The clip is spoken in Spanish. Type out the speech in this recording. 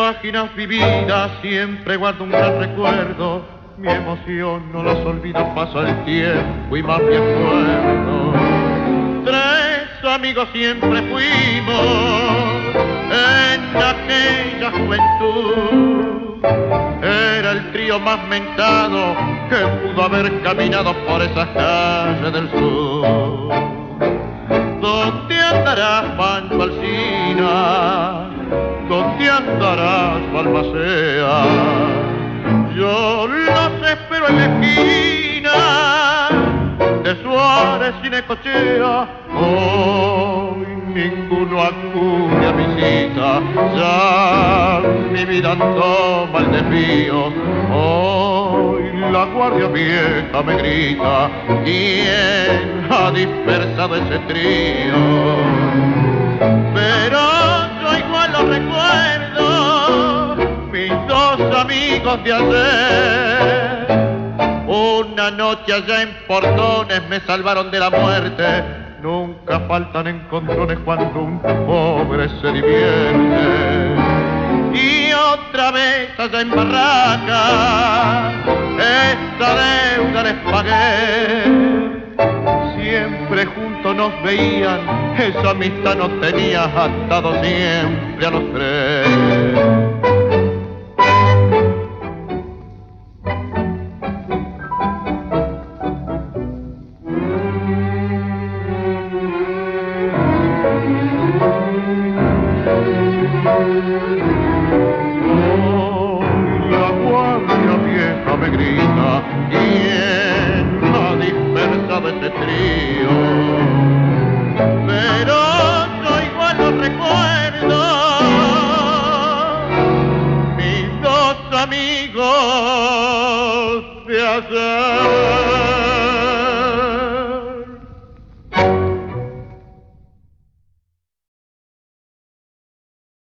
páginas vividas siempre guardo un gran recuerdo. Mi emoción no las olvida, pasa el tiempo y más me acuerdo. Tres amigos siempre fuimos en aquella juventud. Era el trío más mentado que pudo haber caminado por esas calles del sur. ¿Dónde andarás, Pancho Alsina? ¿Dónde andarás, Balmacea? Yo los espero en la esquina de Suárez y Necochea. Hoy ninguno acude a mi cita, ya mi vida toma el desvío. Hoy la guardia vieja me grita, ¿quién ha dispersado ese trío? Pero yo igual lo recuerdo, mis dos amigos de ayer. Una noche allá en Portones me salvaron de la muerte. Nunca faltan encontrones cuando un pobre se divierte. Y otra vez allá en Barraca, esta deuda les pagué. Siempre juntos nos veían, esa amistad nos tenía atados siempre a los tres. La guardia vieja me grita, ¿quién ha dispersado este trío? Pero yo igual lo recuerdo, mis dos amigos de ayer.